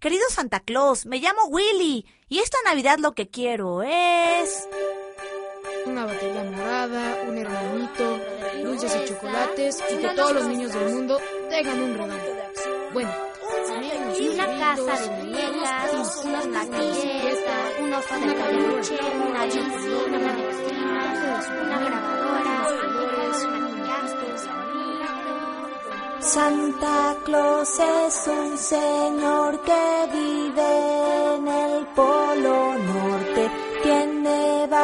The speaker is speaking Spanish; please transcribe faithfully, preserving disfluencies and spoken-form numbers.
Querido Santa Claus, me llamo Willy y esta Navidad lo que quiero es... una batería morada, un hermanito, dulces y chocolates y que todos los niños del mundo tengan un regalo. Bueno, y una casa de muñecas, unas maquilletas, un oso de peluche, una bici, una regatina, una grabadora, flores, maquillajes. Santa Claus es un señor que vive en el Polo Norte.